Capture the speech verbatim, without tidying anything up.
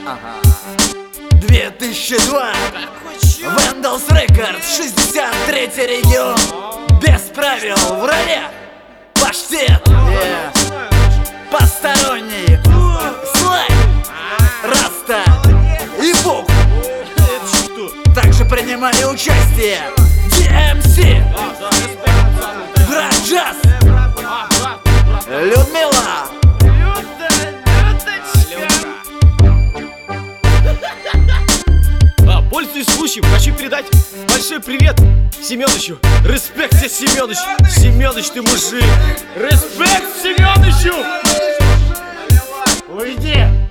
две тысячи два, Вендалс Рекордс, шестьдесят третий регион. Без правил, в роли паштет, yeah. Посторонний слайд, раста и бук. Также принимали участие ди эм си, Драджаз, Людмила. А, пользуясь случаем, хочу передать большой привет Семёнычу. Респект тебе, Семёныч. Семёныч, ты мужик. Респект Семёнычу. Уйди.